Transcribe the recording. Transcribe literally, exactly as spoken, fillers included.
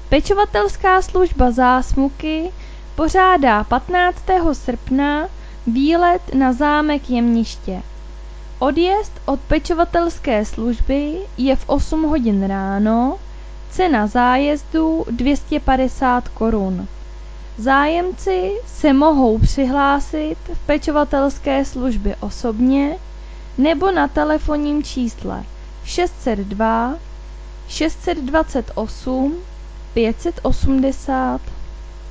Pečovatelská služba Zásmuky pořádá patnáctého srpna výlet na zámek Jemniště. Odjezd od pečovatelské služby je v osm hodin ráno, cena zájezdu dvě stě padesát korun. Zájemci se mohou přihlásit v pečovatelské službě osobně nebo na telefonním čísle šest set dva šest set dvacet osm pět set osmdesát